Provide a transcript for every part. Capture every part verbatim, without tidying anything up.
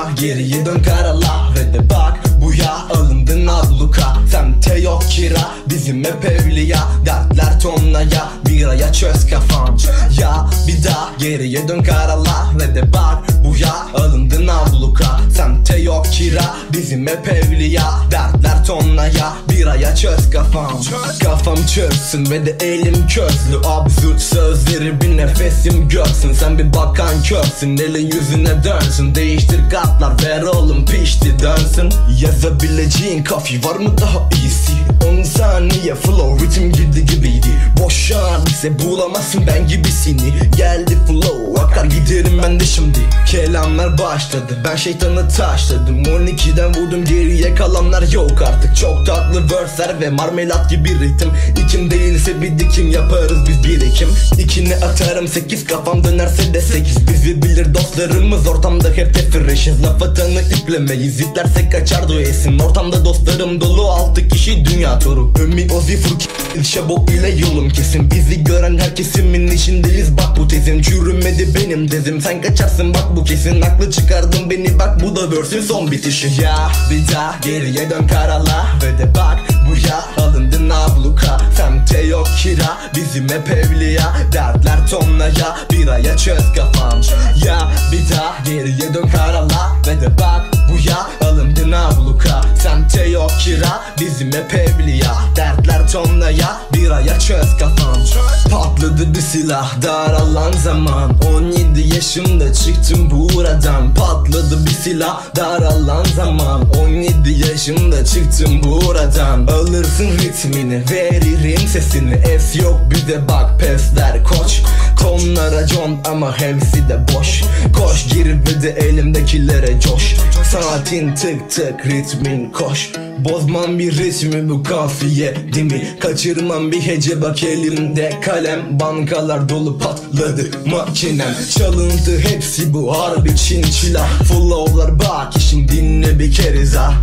daha geriye dön karala ve de bak bu ya alındın abluka. Semte yok kira bizim hep evliya, dertler tonlaya biraya çöz kafam. Ya bir daha geriye dön karala ve de bak bu ya alındın abluka. Semte yok kira bizim hep evliya, dertler tonlaya biraya çöz kafam. Kafam çözsün ve de elim közlü, absürt sözleri bir nefesim görsün. Sen bir bakan körsün, elin yüzüne dönsün. Değiştir katlar ver oğlum pişti dönsün. Yazabileceğin kafi var mı daha iyisi? On saniye flow ritim girdi gibiydi. Boş an ise bulamazsın ben gibisini. Geldi flow akar giderim ben de şimdi. Kelamlar başladı ben şeytanı taşladım. On ikiden vurdum geriye kalanlar yok artık. Çok tatlı verseler ve marmelat gibi ritim. İkim değilse bir dikim yaparız biz birikim. İkini atarım sekiz kafam dönerse de sekiz. Bizi bilir dostlarımız ortamda hep tefreşiz. Laf atanı iplemeyiz iplersek kaçar duyesin. Ortamda dostlarım dolu altı kişi dünya turu. Ömi Ozi Furki Şabok ile yolum kesin. Bizi gören her kesimin içindeyiz bak bu tezim. Çürümedi benim dezim sen kaçarsın bak bu kesin. Aklı çıkardın beni bak bu da versin son bitişi. Ya bir daha geriye dön karala ve de bak bu ya alındın abluka. Semte yok kira bizim hep evliya, dertler tonlaya biraya çöz kafam. Ya bir daha geriye dön karala ve de bak bu ya alındın abluka. Semte yok kira bizim hep evliya, dertler tonlaya biraya çöz kafam. Patladı bir silah daralan zaman. On yedi yaşımda çıktım buradan. Patladı bir silah daralan zaman. On yedi yaşımda çıktım buradan. Alırsın ritmini veririm sesini. Es yok bir de bak pesler koç. Tonlara con ama hepsi de boş. Koş gir ve de elimdekilere coş. Saatin tık tık ritmin koş. Bozmam bir ritmi bu kafiye değil mi? Kaçırmam bir hece bak elimde kalem. Bankalar dolu patladı makinem. Çalıntı hepsi bu harbi çinçila. Flow'lar bak işim dinle bir kere daha.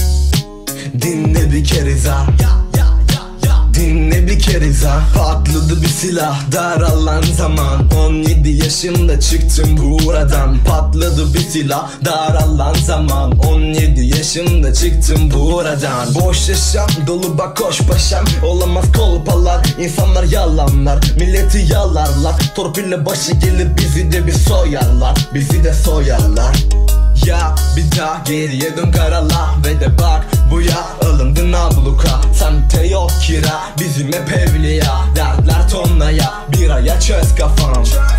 Dinle bir kere daha. Dinle bir kere daha. Patladı bir silah daralan zaman. On yedi yaşımda çıktım buradan. Patladı bir silah daralan zaman. On yedi yaşımda çıktım buradan. Boş yaşam dolu bak koş paşam. Olamaz kolpalar insanlar yalanlar. Milleti yalarlar. Torpille başı gelir bizi de bir soyarlar. Bizi de soyarlar. Ya bir daha geriye dön karala ve de bak bu ya alındın abluka. Semte yok kira bizim hep evliya, dertler tonlaya biraya çöz kafam.